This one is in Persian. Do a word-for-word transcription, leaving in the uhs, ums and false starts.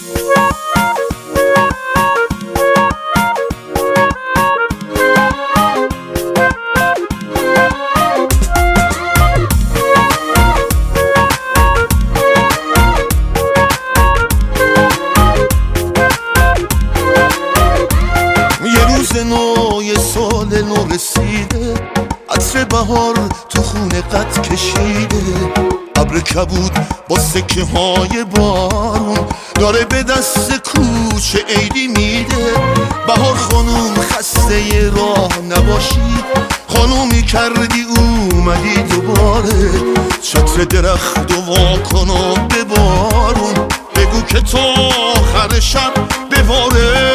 نو یه سال نو رسیده، عطر بهار تو خونه قد کشیده، ابر کبود با سکه های بارون داره به دست کوچه عیدی میده. بهار خانوم خسته ی راه نباشی، خانومی کردی اومدی دوباره، چتر درخت و واکن و به بارون بگو که تا آخر شب بباره.